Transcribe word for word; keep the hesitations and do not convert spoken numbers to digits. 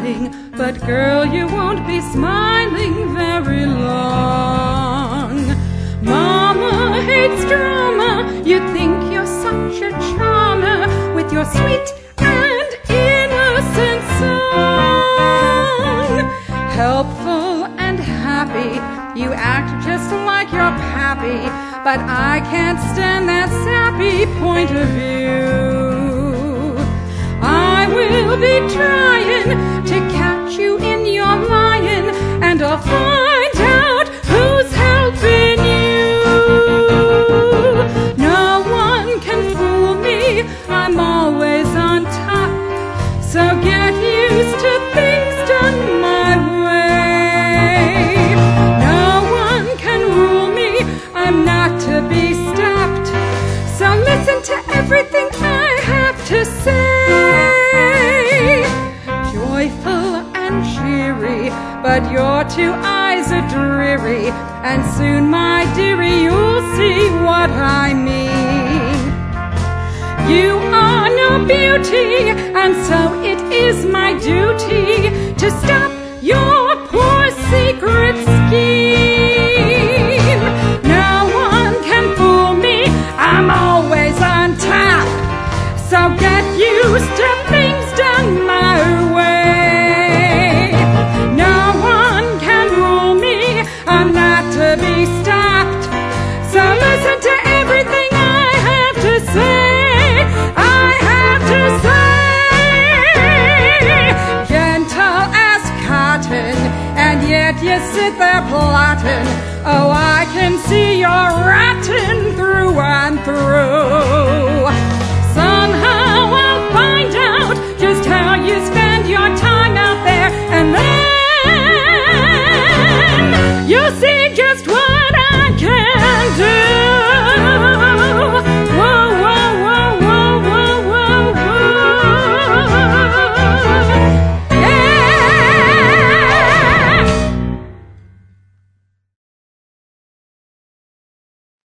smiling, but girl, you won't be smiling very long. Mama hates drama, you think you're such a charmer with your sweet and innocent song. Helpful and happy, you act just like your pappy, but I can't stand that sappy point of view. I will be trying to catch you in your lying, and I'll find out who's helping you. No one can fool me, I'm always on top, so get used to things done my way. No one can rule me, I'm not to be stopped, so listen to everything I have to say. Joyful and cheery, but your two eyes are dreary, and soon, my dearie, you'll see what I mean. You are no beauty, and so it is my duty to stop your poor secret scheme. No one can fool me, I'm always on top, so get used to things done my way. No one can rule me, I'm not to be stopped, so listen to everything I have to say. I have to say. Gentle as cotton, and yet you sit there plotting. Oh, I